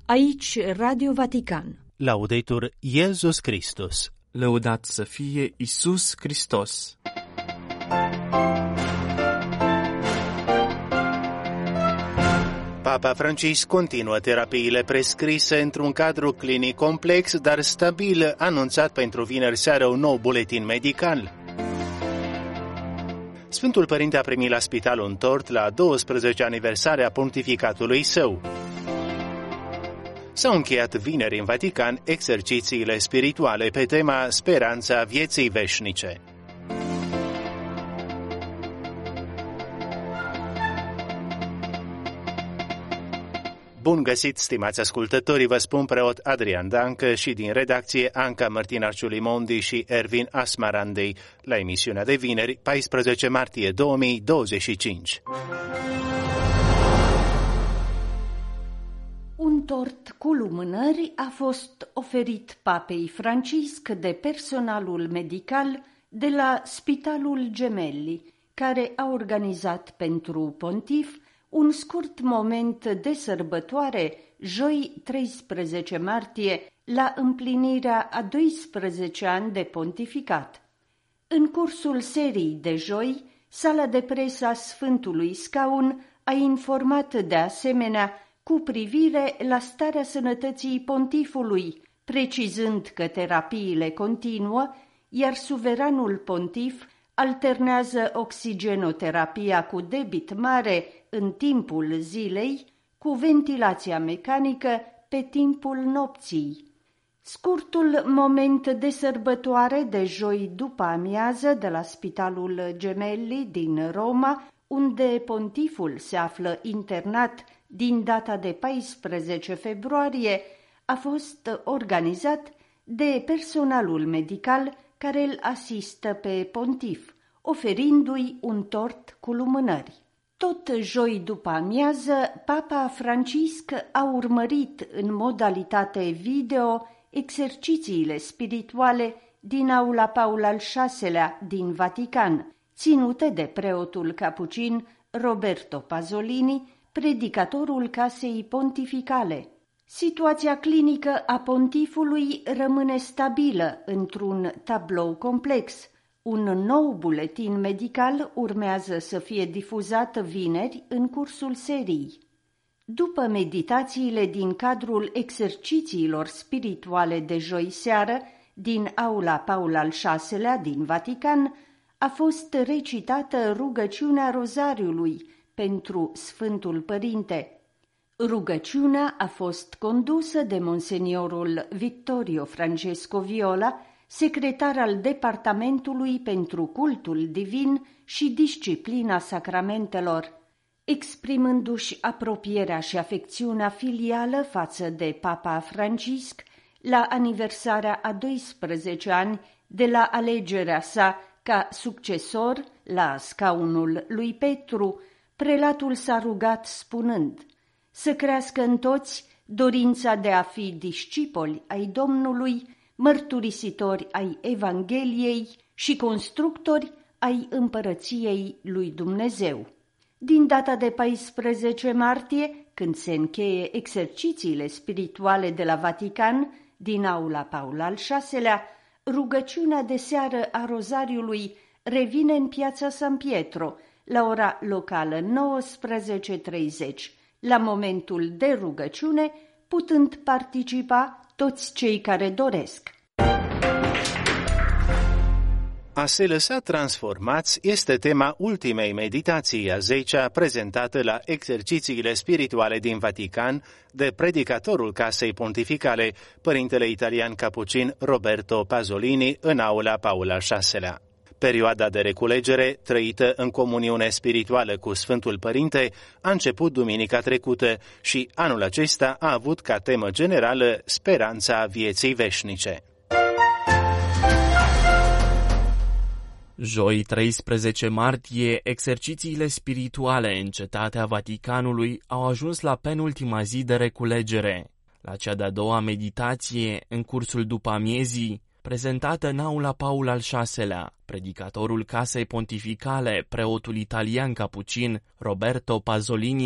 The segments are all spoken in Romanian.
Aici Radio Vatican. Laudetur Iesus Christus. Lăudat să fie Iisus Hristos. Papa Francisc continuă terapiile prescrise într-un cadru clinic complex, dar stabil, anunțat pentru vineri seară un nou buletin medical. Sfântul Părinte a primit la spital un tort la 12 aniversare a pontificatului său. S-au încheiat vineri în Vatican exercițiile spirituale pe tema Speranța vieții veșnice. Bun găsit, stimați ascultători, vă spun preot Adrian Dancă și din redacție Anca Mărtinaciu Limondi și Ervin Asmarandei la emisiunea de vineri, 14 martie 2025. Un tort cu lumânări a fost oferit Papei Francisc de personalul medical de la Spitalul Gemelli, care a organizat pentru pontif un scurt moment de sărbătoare joi 13 martie la împlinirea a 12 ani de pontificat. În cursul serii de joi, sala de presă a Sfântului Scaun a informat de asemenea cu privire la starea sănătății pontifului, precizând că terapiile continuă, iar suveranul pontif alternează oxigenoterapia cu debit mare în timpul zilei cu ventilația mecanică pe timpul nopții. Scurtul moment de sărbătoare de joi după amiază de la Spitalul Gemelli din Roma, unde pontiful se află internat din data de 14 februarie, a fost organizat de personalul medical care îl asistă pe pontif, oferindu-i un tort cu lumânări. Tot joi după amiază, Papa Francisc a urmărit în modalitate video exercițiile spirituale din aula Paul al VI-lea din Vatican, ținute de preotul capucin Roberto Pasolini, predicatorul casei pontificale. Situația clinică a pontifului rămâne stabilă într-un tablou complex. Un nou buletin medical urmează să fie difuzat vineri în cursul serii. După meditațiile din cadrul exercițiilor spirituale de joi seară din aula Paul al VI-lea din Vatican, a fost recitată rugăciunea Rozariului pentru Sfântul Părinte. Rugăciunea a fost condusă de monseniorul Vittorio Francesco Viola, secretar al Departamentului pentru Cultul Divin și Disciplina Sacramentelor. Exprimându-și apropierea și afecțiunea filială față de Papa Francisc, la aniversarea a 12 ani de la alegerea sa ca succesor la scaunul lui Petru, prelatul s-a rugat spunând: să crească în toți dorința de a fi discipoli ai Domnului, mărturisitori ai Evangheliei și constructori ai împărăției lui Dumnezeu. Din data de 14 martie, când se încheie exercițiile spirituale de la Vatican, din aula Paul al VI-lea, rugăciunea de seară a Rozariului revine în piața San Pietro, la ora locală 19:30, la momentul de rugăciune, putând participa toți cei care doresc. A se lăsa transformați este tema ultimei meditații, a 10-a, prezentată la exercițiile spirituale din Vatican de predicatorul casei pontificale, părintele italian capucin Roberto Pasolini, în aula Paul al VI-lea. Perioada de reculegere, trăită în comuniune spirituală cu Sfântul Părinte, a început duminica trecută și anul acesta a avut ca temă generală Speranța vieții veșnice. Joi 13 martie, exercițiile spirituale în Cetatea Vaticanului au ajuns la penultima zi de reculegere. La cea de-a doua meditație, în cursul după amiezii, prezentată în aula Paul al VI-lea, predicatorul casei pontificale, preotul italian capucin Roberto Pasolini,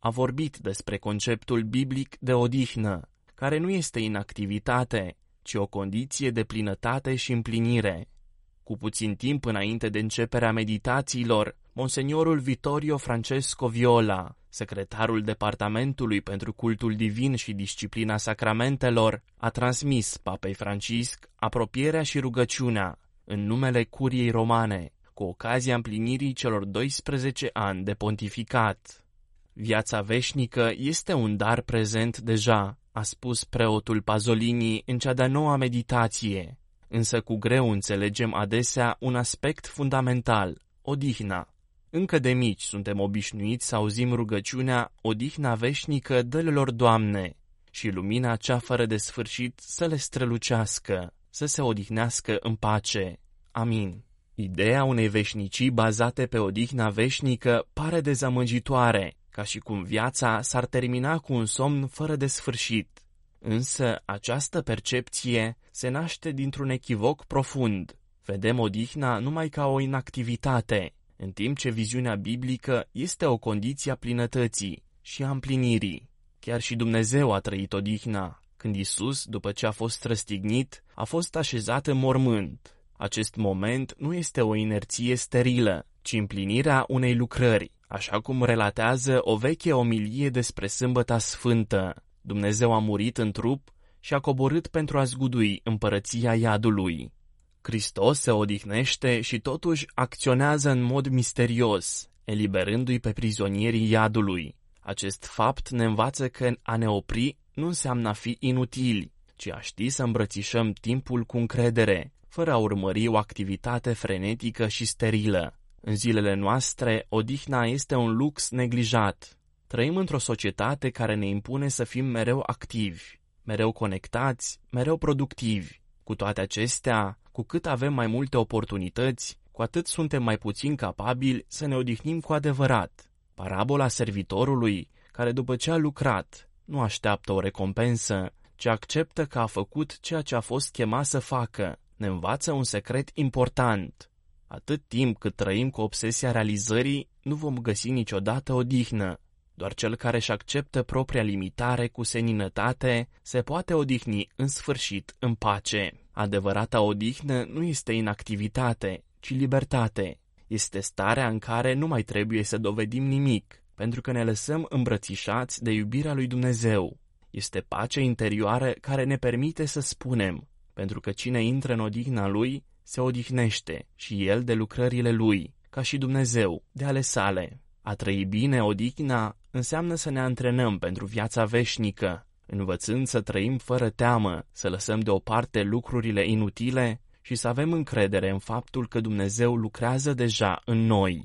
a vorbit despre conceptul biblic de odihnă, care nu este inactivitate, ci o condiție de plinătate și împlinire. Cu puțin timp înainte de începerea meditațiilor, Monseniorul Vittorio Francesco Viola, secretarul Departamentului pentru Cultul Divin și Disciplina Sacramentelor, a transmis Papei Francisc apropierea și rugăciunea în numele Curiei Romane, cu ocazia împlinirii celor 12 ani de pontificat. Viața veșnică este un dar prezent deja, a spus preotul Pasolini în cea de-a noua meditație, însă cu greu înțelegem adesea un aspect fundamental, odihna. Încă de mici suntem obișnuiți să auzim rugăciunea odihna veșnică dă-le lor, Doamne, și lumina cea fără de sfârșit să le strălucească, să se odihnească în pace. Amin. Ideea unei veșnicii bazate pe odihna veșnică pare dezamăgitoare, ca și cum viața s-ar termina cu un somn fără de sfârșit. Însă această percepție se naște dintr-un echivoc profund. Vedem odihna numai ca o inactivitate, în timp ce viziunea biblică este o condiție a plinătății și a împlinirii. Chiar și Dumnezeu a trăit odihna, când Iisus, după ce a fost răstignit, a fost așezat în mormânt. Acest moment nu este o inerție sterilă, ci împlinirea unei lucrări, așa cum relatează o veche omilie despre Sâmbăta Sfântă. Dumnezeu a murit în trup și a coborât pentru a zgudui împărăția iadului. Hristos se odihnește și totuși acționează în mod misterios, eliberându-i pe prizonierii iadului. Acest fapt ne învață că a ne opri nu înseamnă a fi inutili, ci a ști să îmbrățișăm timpul cu încredere, fără a urmări o activitate frenetică și sterilă. În zilele noastre, odihna este un lux neglijat. Trăim într-o societate care ne impune să fim mereu activi, mereu conectați, mereu productivi. Cu toate acestea, cu cât avem mai multe oportunități, cu atât suntem mai puțin capabili să ne odihnim cu adevărat. Parabola servitorului, care după ce a lucrat, nu așteaptă o recompensă, ci acceptă că a făcut ceea ce a fost chemat să facă, ne învață un secret important. Atât timp cât trăim cu obsesia realizării, nu vom găsi niciodată odihnă. Doar cel care își acceptă propria limitare cu seninătate se poate odihni în sfârșit în pace. Adevărata odihnă nu este inactivitate, ci libertate. Este starea în care nu mai trebuie să dovedim nimic, pentru că ne lăsăm îmbrățișați de iubirea lui Dumnezeu. Este pacea interioară care ne permite să spunem, pentru că cine intră în odihna lui, se odihnește și el de lucrările lui, ca și Dumnezeu de ale sale. A trăi bine odihna înseamnă să ne antrenăm pentru viața veșnică, învățând să trăim fără teamă, să lăsăm deoparte lucrurile inutile și să avem încredere în faptul că Dumnezeu lucrează deja în noi.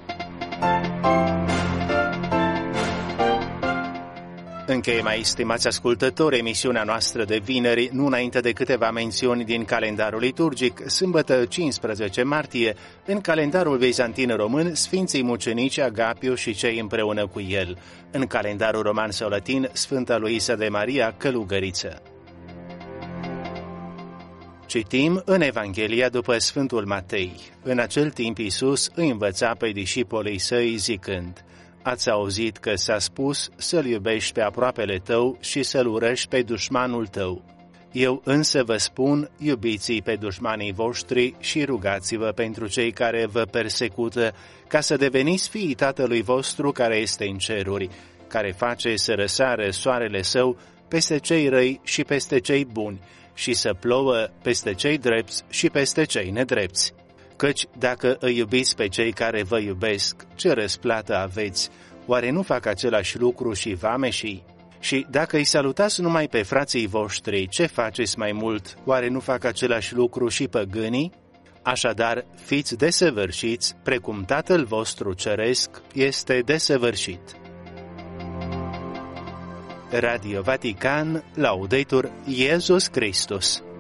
Încheiem aici, stimați ascultători, emisiunea noastră de vineri, nu înainte de câteva mențiuni din calendarul liturgic. Sâmbătă 15 martie, în calendarul bizantin român, Sfinții Mucenici Agapiu și cei împreună cu el. În calendarul roman sau latin, Sfânta Luisa de Maria, Călugăriță. Citim în Evanghelia după Sfântul Matei. În acel timp Iisus îi învăța pe discipolii săi zicând: Ați auzit că s-a spus să-L iubești pe aproapele tău și să-L urăști pe dușmanul tău. Eu însă vă spun, iubiți-i pe dușmanii voștri și rugați-vă pentru cei care vă persecută, ca să deveniți fiii Tatălui vostru care este în ceruri, care face să răsară soarele său peste cei răi și peste cei buni, și să plouă peste cei drepți și peste cei nedrepți. Căci dacă îi iubiți pe cei care vă iubesc, ce răsplată aveți? Oare nu fac același lucru și vameșii? Și dacă îi salutați numai pe frații voștri, ce faceți mai mult? Oare nu fac același lucru și păgânii? Așadar, fiți desăvârșiți, precum Tatăl vostru ceresc este desăvârșit. Radio Vatican, Laudetur Iesus Christus.